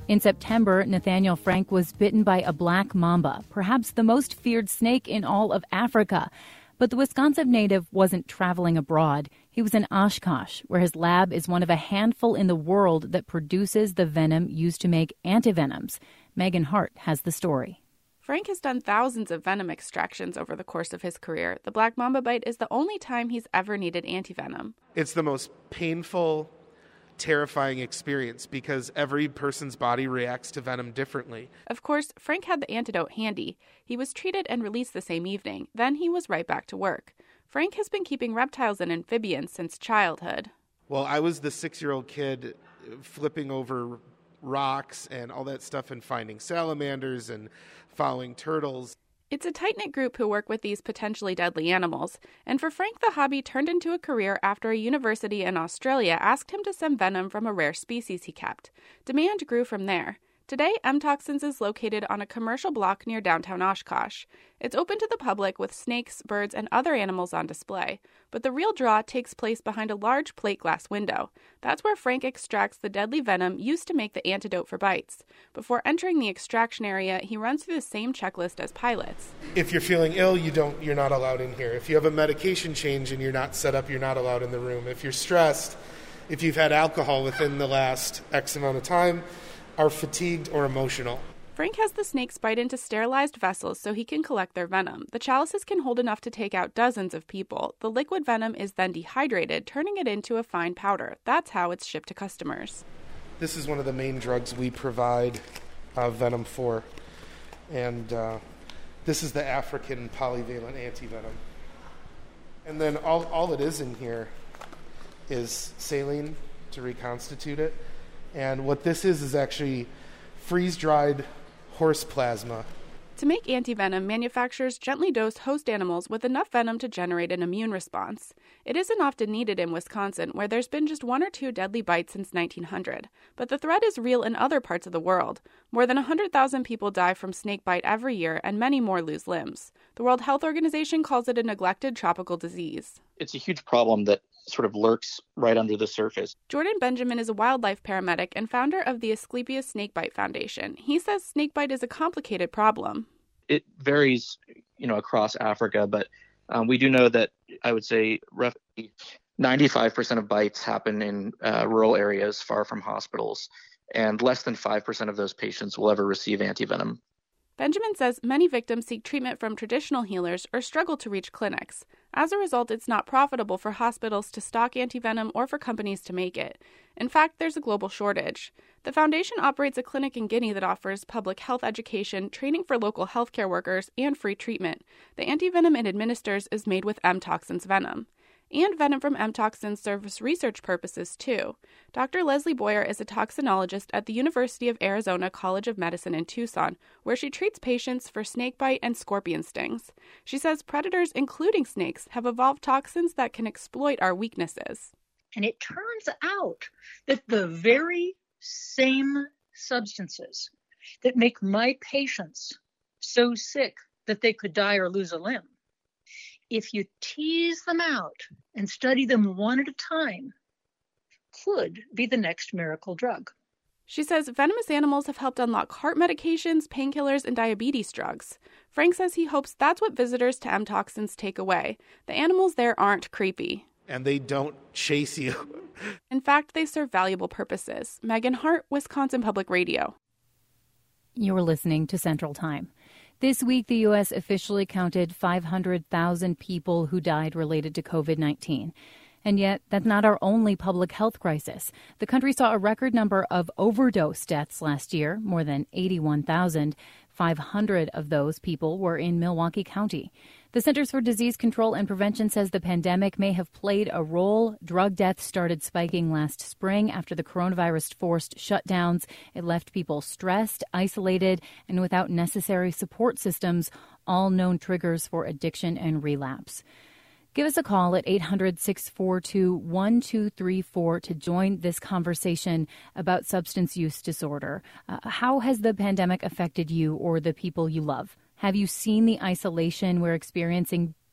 In September, Nathaniel Frank was bitten by a black mamba, perhaps the most feared snake in all of Africa. But the Wisconsin native wasn't traveling abroad. He was in Oshkosh, where his lab is one of a handful in the world that produces the venom used to make antivenoms. Megan Hart has the story. Frank has done thousands of venom extractions over the course of his career. The black mamba bite is the only time he's ever needed antivenom. It's the most painful, terrifying experience because every person's body reacts to venom differently. Of course, Frank had the antidote handy. He was treated and released the same evening. Then he was right back to work. Frank has been keeping reptiles and amphibians since childhood. Well, I was the 6-year-old kid flipping over rocks and all that stuff and finding salamanders and following turtles. It's a tight-knit group who work with these potentially deadly animals. And for Frank, the hobby turned into a career after a university in Australia asked him to send venom from a rare species he kept. Demand grew from there. Today, M-Toxins is located on a commercial block near downtown Oshkosh. It's open to the public with snakes, birds, and other animals on display. But the real draw takes place behind a large plate glass window. That's where Frank extracts the deadly venom used to make the antidote for bites. Before entering the extraction area, he runs through the same checklist as pilots. If you're feeling ill, you're not allowed in here. If you have a medication change and you're not set up, you're not allowed in the room. If you're stressed, if you've had alcohol within the last X amount of time, are fatigued or emotional. Frank has the snakes bite into sterilized vessels so he can collect their venom. The chalices can hold enough to take out dozens of people. The liquid venom is then dehydrated, turning it into a fine powder. That's how it's shipped to customers. This is one of the main drugs we provide venom for. And this is the African polyvalent antivenom. And then all it is in here is saline to reconstitute it. And what this is actually freeze-dried horse plasma. To make antivenom, manufacturers gently dose host animals with enough venom to generate an immune response. It isn't often needed in Wisconsin, where there's been just 1 or 2 deadly bites since 1900. But the threat is real in other parts of the world. More than 100,000 people die from snake bite every year, and many more lose limbs. The World Health Organization calls it a neglected tropical disease. It's a huge problem that sort of lurks right under the surface. Jordan Benjamin is a wildlife paramedic and founder of the Asclepius Snakebite Foundation. He says snakebite is a complicated problem. It varies, across Africa, but we do know that I would say roughly 95% of bites happen in rural areas far from hospitals, and less than 5% of those patients will ever receive antivenom. Benjamin says many victims seek treatment from traditional healers or struggle to reach clinics. As a result, it's not profitable for hospitals to stock antivenom or for companies to make it. In fact, there's a global shortage. The foundation operates a clinic in Guinea that offers public health education, training for local healthcare workers, and free treatment. The antivenom it administers is made with M-Toxins venom. And venom from M-Toxins serves research purposes, too. Dr. Leslie Boyer is a toxinologist at the University of Arizona College of Medicine in Tucson, where she treats patients for snakebite and scorpion stings. She says predators, including snakes, have evolved toxins that can exploit our weaknesses. And it turns out that the very same substances that make my patients so sick that they could die or lose a limb, if you tease them out and study them one at a time, could be the next miracle drug. She says venomous animals have helped unlock heart medications, painkillers, and diabetes drugs. Frank says he hopes that's what visitors to M-Toxins take away. The animals there aren't creepy. And they don't chase you. In fact, they serve valuable purposes. Megan Hart, Wisconsin Public Radio. You're listening to Central Time. This week, the U.S. officially counted 500,000 people who died related to COVID-19. And yet, that's not our only public health crisis. The country saw a record number of overdose deaths last year, more than 81,000. 500 of those people were in Milwaukee County. The Centers for Disease Control and Prevention says the pandemic may have played a role. Drug deaths started spiking last spring after the coronavirus forced shutdowns. It left people stressed, isolated, and without necessary support systems, all known triggers for addiction and relapse. Give us a call at 800-642-1234 to join this conversation about substance use disorder. How has the pandemic affected you or the people you love? Have you seen the isolation we're experiencing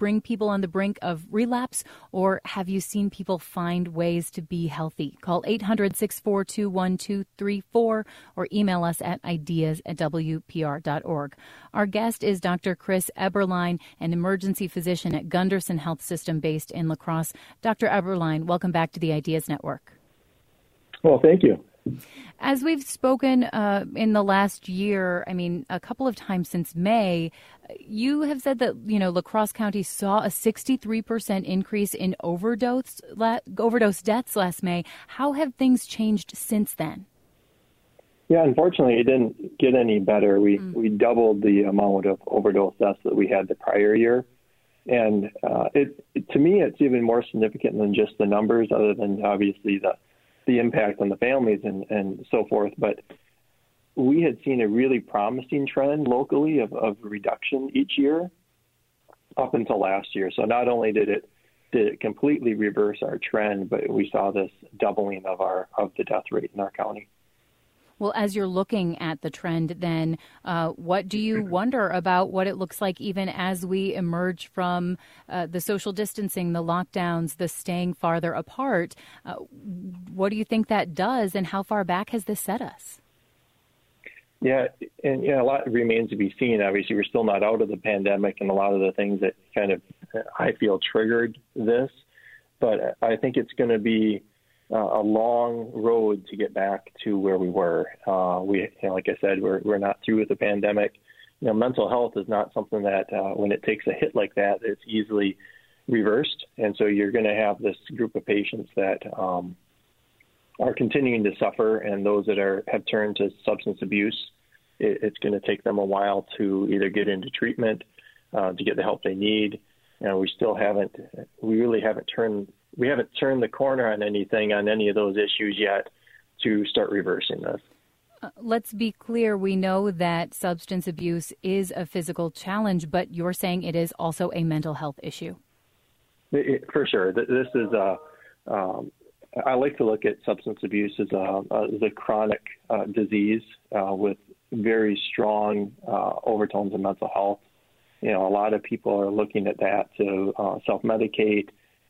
bring people on the brink of relapse, or have you seen people find ways to be healthy? Call 800-642-1234 or email us at ideas@wpr.org. Our guest is Dr. Chris Eberlein, an emergency physician at Gundersen Health System based in La Crosse. Dr. Eberlein, welcome back to the Ideas Network. Well, thank you. As we've spoken in the last year, a couple of times since May, you have said that, La Crosse County saw a 63% increase in overdose deaths last May. How have things changed since then? Yeah, unfortunately, it didn't get any better. We doubled the amount of overdose deaths that we had the prior year. And to me, it's even more significant than just the numbers, other than obviously the impact on the families and so forth. But we had seen a really promising trend locally of reduction each year up until last year. So not only did it completely reverse our trend, but we saw this doubling of the death rate in our county. Well, as you're looking at the trend, then what do you wonder about what it looks like even as we emerge from the social distancing, the lockdowns, the staying farther apart? What do you think that does, and how far back has this set us? Yeah, and a lot remains to be seen. Obviously, we're still not out of the pandemic, and a lot of the things that kind of, I feel, triggered this. But I think it's going to be a long road to get back to where we were. Like I said, we're not through with the pandemic. Mental health is not something that when it takes a hit like that, it's easily reversed. And so you're going to have this group of patients that are continuing to suffer, and those that have turned to substance abuse, it's going to take them a while to either get into treatment, to get the help they need. We haven't turned the corner on anything, on any of those issues yet, to start reversing this. Let's be clear. We know that substance abuse is a physical challenge, but you're saying it is also a mental health issue. For sure. This is I like to look at substance abuse as a chronic disease with very strong overtones of mental health. A lot of people are looking at that to self-medicate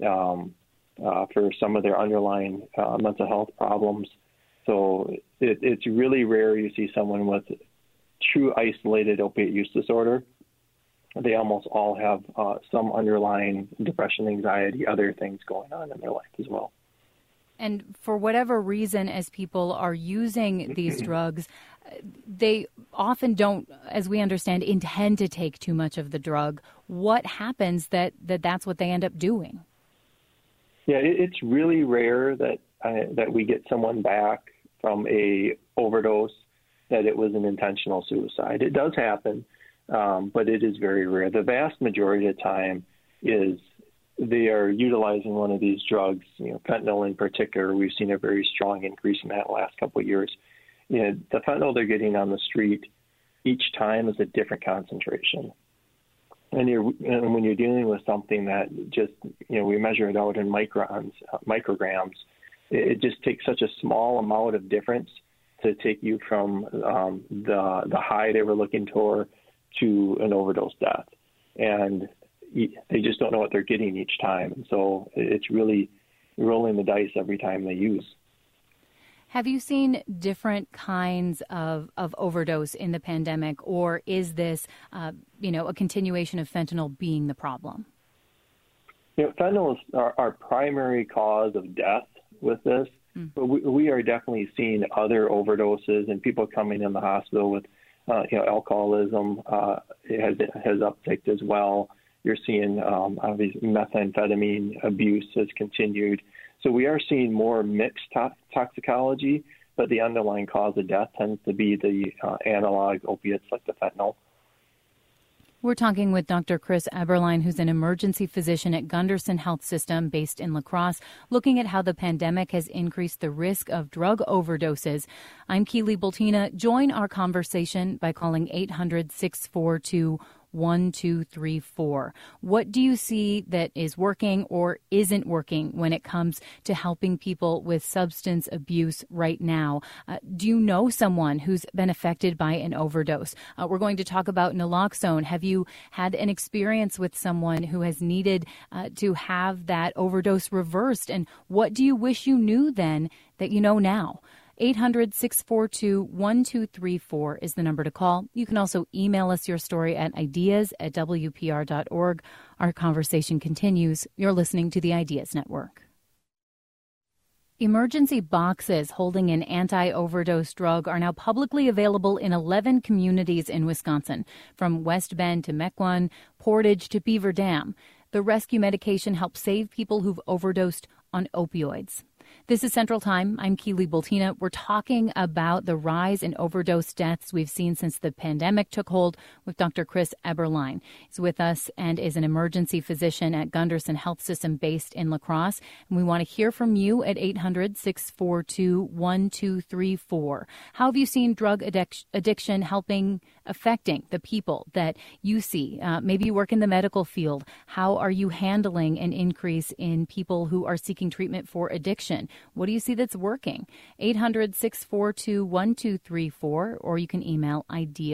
for some of their underlying mental health problems. So it's really rare you see someone with true isolated opiate use disorder. They almost all have some underlying depression, anxiety, other things going on in their life as well. And for whatever reason, as people are using these drugs, they often don't, as we understand, intend to take too much of the drug. What happens that's what they end up doing? Yeah, it's really rare that we get someone back from a overdose that it was an intentional suicide. It does happen, but it is very rare. The vast majority of the time is they are utilizing one of these drugs, fentanyl in particular. We've seen a very strong increase in that last couple of years. The fentanyl they're getting on the street each time is a different concentration. And when you're dealing with something that just, we measure it out in micrograms, it just takes such a small amount of difference to take you from the high they were looking for to an overdose death. And they just don't know what they're getting each time. And so it's really rolling the dice every time they use. Have you seen different kinds of overdose in the pandemic, or is this, a continuation of fentanyl being the problem? Fentanyl is our primary cause of death with this, but we are definitely seeing other overdoses and people coming in the hospital with, alcoholism has upticked as well. You're seeing obviously methamphetamine abuse has continued. So we are seeing more mixed toxicology, but the underlying cause of death tends to be the analog opiates like the fentanyl. We're talking with Dr. Chris Eberlein, who's an emergency physician at Gundersen Health System based in La Crosse, looking at how the pandemic has increased the risk of drug overdoses. I'm Keely Bultina. Join our conversation by calling 800-642-1234. 1234. What do you see that is working or isn't working when it comes to helping people with substance abuse right now? Do you know someone who's been affected by an overdose? We're going to talk about naloxone. Have you had an experience with someone who has needed to have that overdose reversed? And what do you wish you knew then that you know now? 800-642-1234 is the number to call. You can also email us your story at ideas@wpr.org. Our conversation continues. You're listening to the Ideas Network. Emergency boxes holding an anti-overdose drug are now publicly available in 11 communities in Wisconsin, from West Bend to Mequon, Portage to Beaver Dam. The rescue medication helps save people who've overdosed on opioids. This is Central Time. I'm Keely Bultina. We're talking about the rise in overdose deaths we've seen since the pandemic took hold with Dr. Chris Eberlein. He's with us and is an emergency physician at Gunderson Health System based in La Crosse. And we want to hear from you at 800-642-1234. How have you seen drug addiction affecting the people that you see? Maybe you work in the medical field. How are you handling an increase in people who are seeking treatment for addiction? What do you see that's working? 800-642-1234, or you can email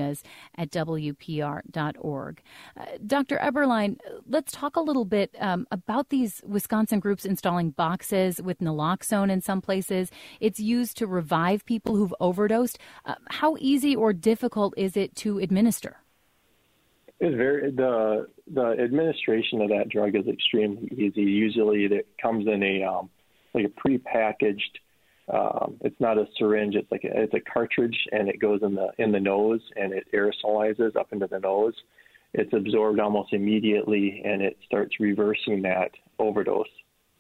ideas@wpr.org. Dr. Eberlein, let's talk a little bit about these Wisconsin groups installing boxes with naloxone in some places. It's used to revive people who've overdosed. How easy or difficult is it to administer? It's the administration of that drug is extremely easy. Usually it comes in a prepackaged. It's not a syringe. It's a cartridge, and it goes in the nose, and it aerosolizes up into the nose. It's absorbed almost immediately, and it starts reversing that overdose.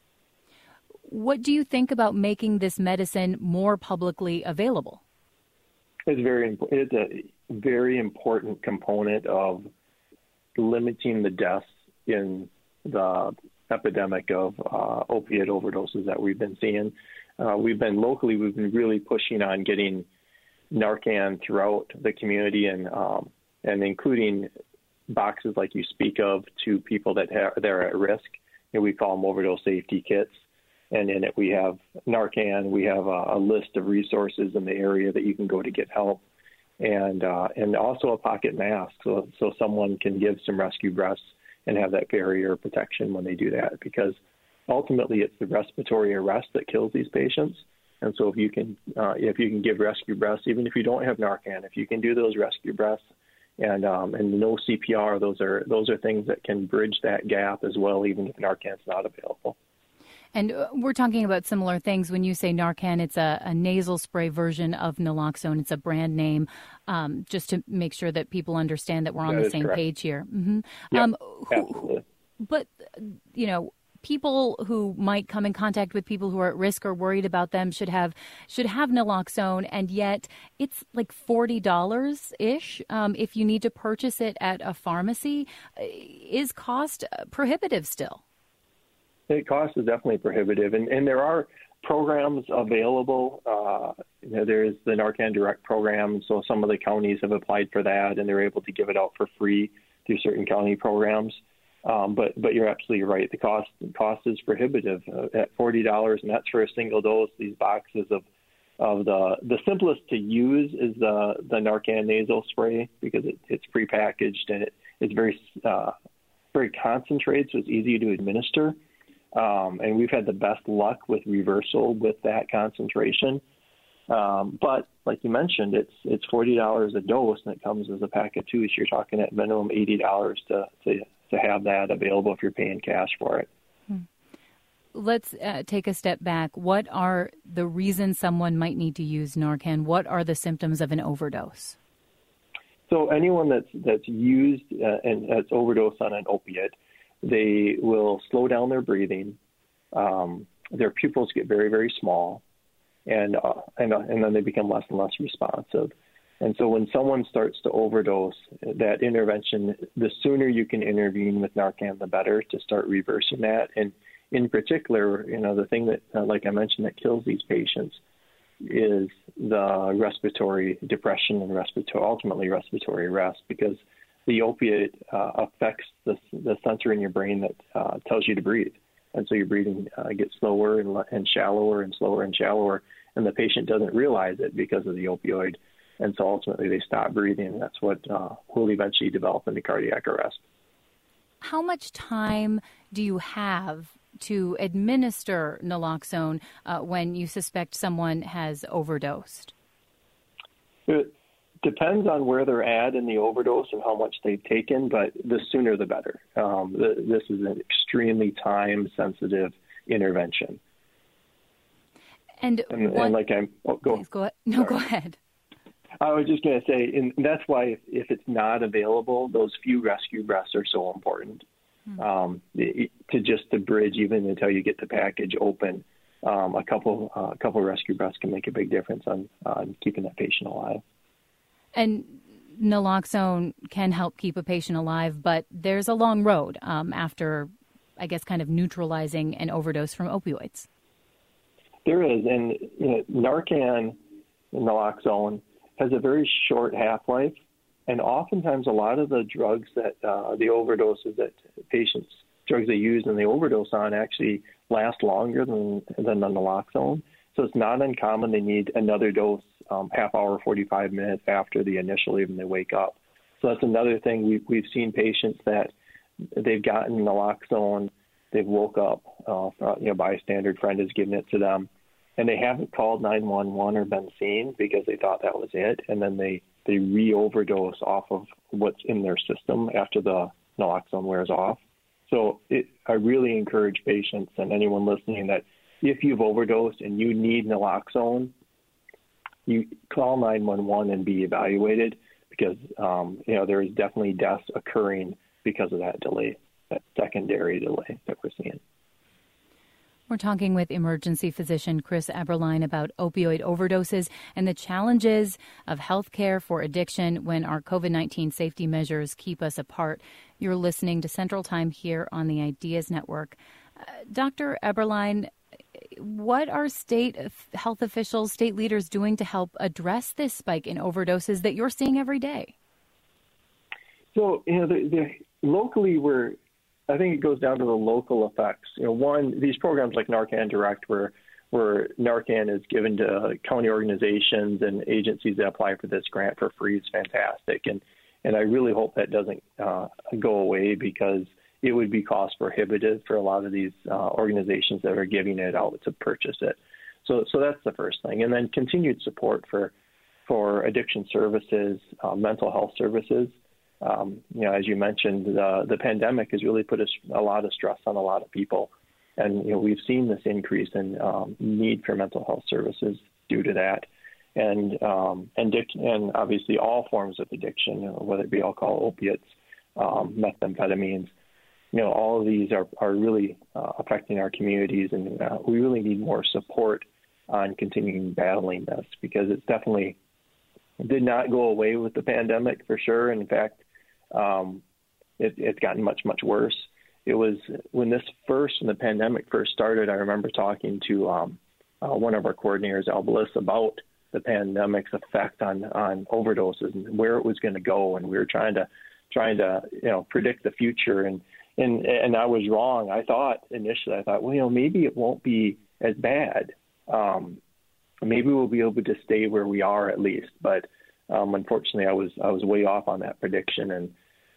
What do you think about making this medicine more publicly available? It's a very important component of limiting the deaths in the epidemic of opiate overdoses that we've been seeing. We've been really pushing on getting Narcan throughout the community, and including boxes like you speak of to people that they're at risk. And we call them overdose safety kits. And in it we have Narcan. We have a list of resources in the area that you can go to get help, and also a pocket mask, so someone can give some rescue breaths and have that barrier protection when they do that, because ultimately it's the respiratory arrest that kills these patients. And so if you can give rescue breaths, even if you don't have Narcan, if you can do those rescue breaths and no CPR, those are things that can bridge that gap as well, even if Narcan's not available. And we're talking about similar things. When you say Narcan, it's a nasal spray version of naloxone. It's a brand name, just to make sure that people understand that we're on the same page here. Mm-hmm. Yep, absolutely. But, people who might come in contact with people who are at risk or worried about them should have naloxone, and yet it's like $40-ish if you need to purchase it at a pharmacy. Is cost prohibitive still? The cost is definitely prohibitive, and there are programs available. There is the Narcan Direct program, so some of the counties have applied for that, and they're able to give it out for free through certain county programs. But you're absolutely right. The cost is prohibitive at $40, and that's for a single dose. These boxes of the simplest to use is the Narcan nasal spray, because it's prepackaged and it's very concentrated, so it's easy to administer. And we've had the best luck with reversal with that concentration. But like you mentioned, it's $40 a dose, and it comes as a pack of two. So you're talking at minimum $80 to have that available if you're paying cash for it. Let's take a step back. What are the reasons someone might need to use Narcan? What are the symptoms of an overdose? So anyone that's used and that's overdosed on an opiate, they will slow down their breathing. Their pupils get very, very small, and then they become less and less responsive. And so when someone starts to overdose, that intervention, the sooner you can intervene with Narcan, the better, to start reversing that. And in particular, the thing that, like I mentioned, that kills these patients is the respiratory depression and ultimately respiratory arrest, because the opiate affects the sensor in your brain that tells you to breathe. And so your breathing gets slower and shallower and slower and shallower, and the patient doesn't realize it because of the opioid. And so ultimately they stop breathing. That's what will eventually develop into cardiac arrest. How much time do you have to administer naloxone when you suspect someone has overdosed? It depends on where they're at in the overdose and how much they've taken, but the sooner the better. This is an extremely time-sensitive intervention. And like I'm, go ahead. No, go ahead. I was just going to say, and that's why if it's not available, those few rescue breaths are so important. To bridge even until you get the package open. A couple rescue breaths can make a big difference on keeping that patient alive. And naloxone can help keep a patient alive, but there's a long road after, I guess, kind of neutralizing an overdose from opioids. There is, and Narcan, naloxone, has a very short half-life, and oftentimes a lot of the drugs that the overdoses that drugs they use and they overdose on actually last longer than the naloxone. So it's not uncommon they need another dose half hour, 45 minutes after the initial, even they wake up. So that's another thing. We've seen patients that they've gotten naloxone, they've woke up, bystander friend has given it to them, and they haven't called 911 or been seen because they thought that was it, and then they re-overdose off of what's in their system after the naloxone wears off. So I really encourage patients and anyone listening that if you've overdosed and you need naloxone, you call 911 and be evaluated because, there is definitely deaths occurring because of that delay, that secondary delay that we're seeing. We're talking with emergency physician Chris Eberlein about opioid overdoses and the challenges of healthcare for addiction when our COVID-19 safety measures keep us apart. You're listening to Central Time here on the Ideas Network. Dr. Eberlein, what are state health officials, state leaders doing to help address this spike in overdoses that you're seeing every day? So, locally I think it goes down to the local effects. One, these programs like Narcan Direct, where Narcan is given to county organizations and agencies that apply for this grant for free is fantastic. And I really hope that doesn't go away because it would be cost prohibitive for a lot of these organizations that are giving it out to purchase it. So that's the first thing. And then continued support for addiction services, mental health services. As you mentioned, the pandemic has really put a lot of stress on a lot of people. And, we've seen this increase in need for mental health services due to that. And obviously all forms of addiction, whether it be alcohol, opiates, methamphetamines, all of these are really affecting our communities. And we really need more support on continuing battling this because it's definitely did not go away with the pandemic for sure. In fact, it's gotten much, much worse. It was when the pandemic first started, I remember talking to one of our coordinators, Al Bliss, about the pandemic's effect on overdoses and where it was going to go. And we were trying to predict the future. And I was wrong. I thought, well, maybe it won't be as bad. Maybe we'll be able to stay where we are at least. But unfortunately, I was way off on that prediction. And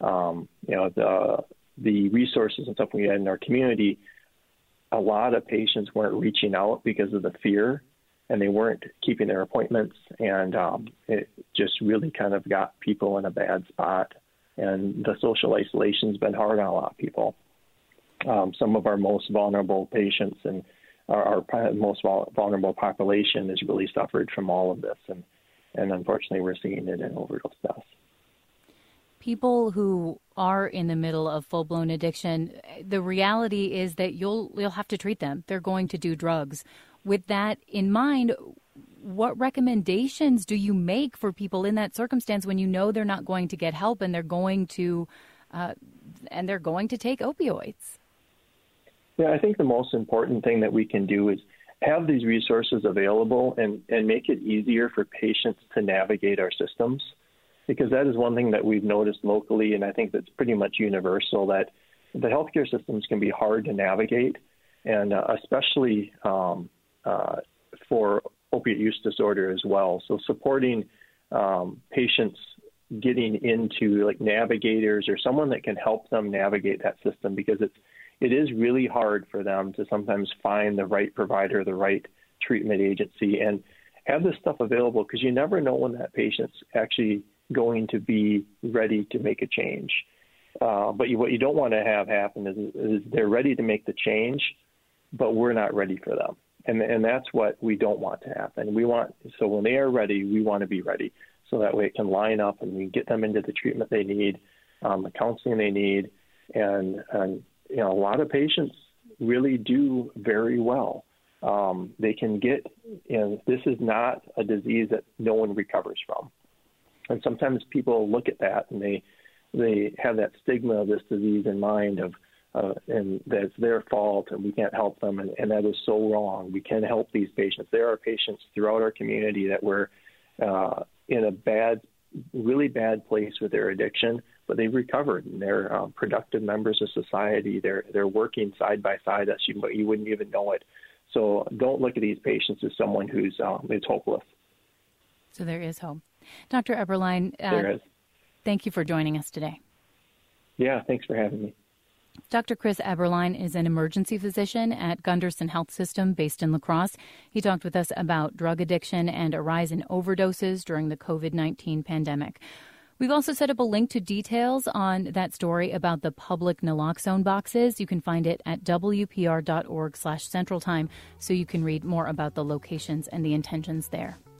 the resources and stuff we had in our community, a lot of patients weren't reaching out because of the fear, and they weren't keeping their appointments. And it just really kind of got people in a bad spot. And the social isolation's been hard on a lot of people. Some of our most vulnerable patients and our most vulnerable population has really suffered from all of this. And unfortunately, we're seeing it in overdose deaths. People who are in the middle of full-blown addiction, the reality is that you'll have to treat them. They're going to do drugs. With that in mind, what recommendations do you make for people in that circumstance when you know they're not going to get help and they're going to take opioids? Yeah, I think the most important thing that we can do is have these resources available and make it easier for patients to navigate our systems. because that is one thing that we've noticed locally, and I think that's pretty much universal, that the healthcare systems can be hard to navigate, and especially for opiate use disorder as well. So supporting patients getting into like navigators or someone that can help them navigate that system, because it is really hard for them to sometimes find the right provider, the right treatment agency, and have this stuff available, because you never know when that patient's actually going to be ready to make a change. But what you don't want to have happen is they're ready to make the change, but we're not ready for them. And that's what we don't want to happen. So when they are ready, we want to be ready, so that way it can line up and we get them into the treatment they need, the counseling they need. And a lot of patients really do very well. They can get, this is not a disease that no one recovers from. And sometimes people look at that and they have that stigma of this disease in mind and that's their fault and we can't help them. And that is so wrong. We can help these patients. There are patients throughout our community that were in a really bad place with their addiction, but they've recovered and they're productive members of society. They're working side by side. You wouldn't even know it. So don't look at these patients as someone who's is hopeless. So there is hope. Dr. Eberlein, there is. Thank you for joining us today. Yeah, thanks for having me. Dr. Chris Eberlein is an emergency physician at Gunderson Health System based in La Crosse. He talked with us about drug addiction and a rise in overdoses during the COVID-19 pandemic. We've also set up a link to details on that story about the public naloxone boxes. You can find it at wpr.org/centraltime, so you can read more about the locations and the intentions there.